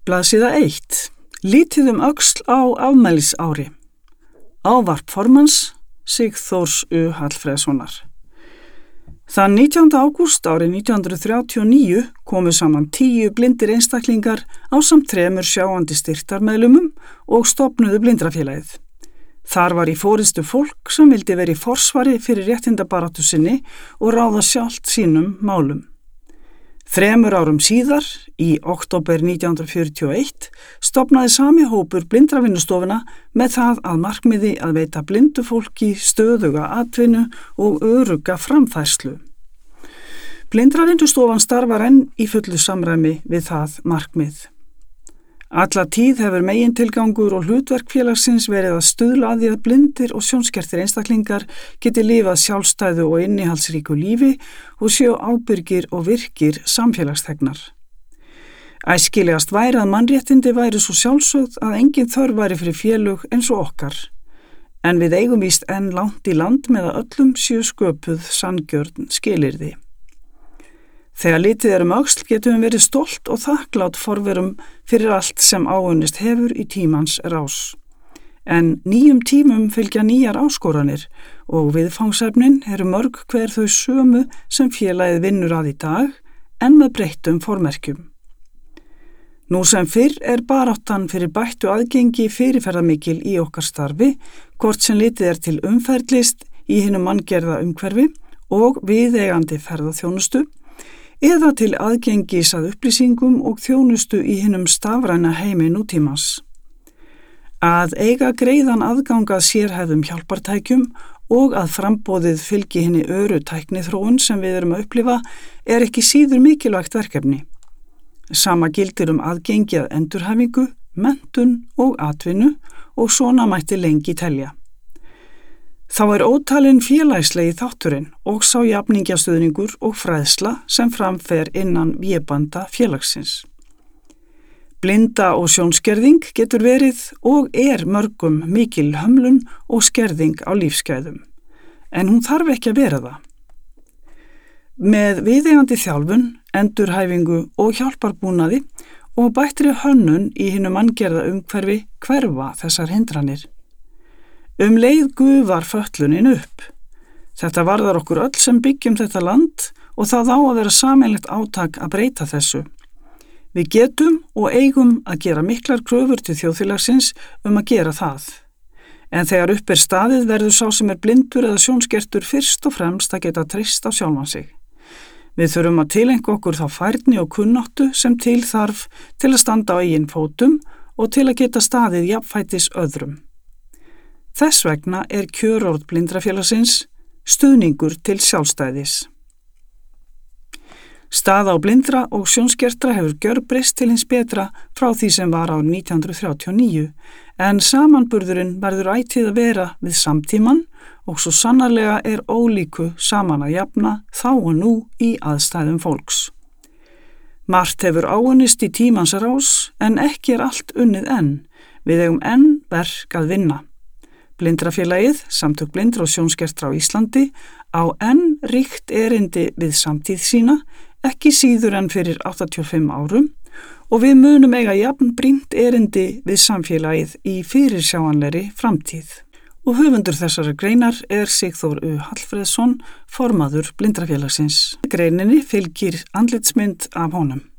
Blaðsíða 1. Lítið öxl á afmælisári. Ávarp formanns Sigþórs U. Hallfreðssonar. Þann 19. ágúst árið 1939 komu saman 10 blindir einstaklingar ásamt 3 sjáandi styrktarmeðlumum og stofnuðu Blindrafélagið. Þar var í forystu fólk sem vildi vera í forsvari fyrir réttindabaráttu sinni og ráða sjálft sínum málum. 3 árum síðar, í október 1941, stofnaði sami hópur Blindravinnustofuna með það að markmiði að veita blindu fólki stöðuga atvinnu og örugga framfærslu. Blindravinnustofan starfar enn í fullu samræmi við það markmið. Alla tíð hefur megintilgangur og hlutverk félagsins verið að stuðla að því að blindir og sjónskertir einstaklingar geti lifað sjálfstæðu og innihaldsríku lífi og séu ábyrgir og virkir samfélagsþegnar. Æskilegast væri að mannréttindi væri svo sjálfsögð að engin þörf væri fyrir félög eins og okkar, en við eigum víst enn langt í land með að öllum séu sköpuð sanngjörn skilyrði. Þegar litið öxl getum við verið stolt og þakklátt forverum fyrir allt sem áunnist hefur í tímans rás. En nýjum tímum fylgja nýjar áskoranir og viðfangsefnin eru mörg hver þau sömu sem félagið vinnur að í dag en með breyttum formerkjum. Nú sem fyrr baráttan fyrir bættu aðgengi fyrirferðarmikil í okkar starfi, hvort sem litið til umferðlist í hinu manngerða umhverfi og viðeigandi ferðaþjónustu, eða til aðgengis að upplýsingum og þjónustu í hinum stafræna heimi nútímans. Að eiga greiðan aðgang að sérhæfðum hjálpartækjum og að framboðið fylgi hinni öru tækniþróun sem við erum að upplifa ekki síður mikilvægt verkefni. Sama gildir aðgengi að endurhæfingu, menntun og atvinnu og svona mætti lengi telja. Þá ótalinn félagslegi þátturinn og sá jafningjastuðningur og fræðsla sem framfer innan vébanda félagsins. Blinda og sjónskerðing getur verið og mörgum mikil hömlun og skerðing á lífsgæðum, en hún þarf ekki að vera það. Með viðeigandi þjálfun, endurhæfingu og hjálparbúnaði og bættri hönnun í hinu manngerða umhverfi hverfa þessar hindranir. Leið gufar fötlunin upp. Þetta varðar okkur öll sem byggjum þetta land og það á að vera sameiginlegt átak að breyta þessu. Við getum og eigum að gera miklar kröfur til þjóðfélagsins að gera það. En þegar upp staðið verður sá sem blindur eða sjónskertur fyrst og fremst að geta treyst á sjálfan sig. Við þurfum að tileinka okkur þá færni og kunnáttu sem til þarf til að standa á eigin fótum og til að geta staðið jafnfætis öðrum. Þess vegna kjörorð Blindrafélagsins stuðningur til sjálfstæðis. Staða á blindra og sjónskertra hefur gjörbreyst til hins betra frá því sem var árið 1939, en samanburðurinn verður ætíð að vera við samtíman og svo sannarlega ólíku saman að jafna þá og nú í aðstæðum fólks. Margt hefur áunnist í tímans rás en ekki allt unnið enn. Við eigum enn verk að vinna. Blindrafélagið, samtök blindra og sjónskertra á Íslandi, á enn ríkt erindi við samtíð sína, ekki síður en fyrir 85 árum, og við munum eiga jafn brýnt erindi við samfélagið í fyrirsjáanlegri framtíð. Og höfundur þessara greinar Sigþór U. Hallfreðsson, formaður Blindrafélagsins. Greininni fylgir andlitsmynd af honum.